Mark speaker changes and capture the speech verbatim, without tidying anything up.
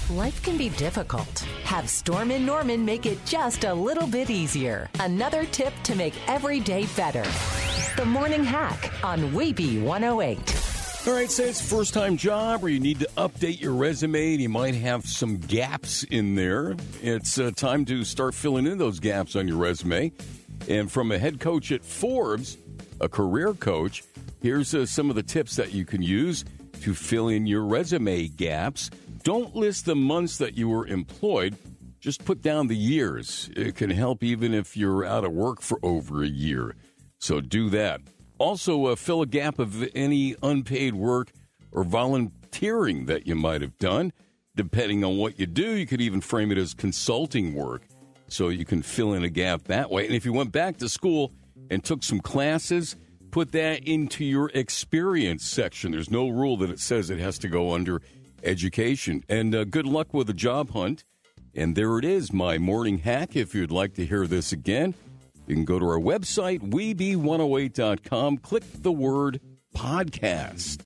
Speaker 1: Life can be difficult. Have Storm and Norman make it just a little bit easier. Another tip to make every day better. The Morning Hack on W B one oh eight.
Speaker 2: All right, say it's a first-time job or you need to update your resume and you might have some gaps in there. It's uh, time to start filling in those gaps on your resume. And from a head coach at Forbes, a career coach, here's uh, some of the tips that you can use to fill in your resume gaps. Don't list the months that you were employed. Just put down the years. It can help even if you're out of work for over a year. So do that. Also, uh, fill a gap of any unpaid work or volunteering that you might have done. Depending on what you do, you could even frame it as consulting work. So you can fill in a gap that way. And if you went back to school and took some classes, put that into your experience section. There's no rule that it says it has to go under education. And uh, good luck with the job hunt. And there it is, my morning hack. If you'd like to hear this again, you can go to our website, W B one oh eight dot com, click the word podcast.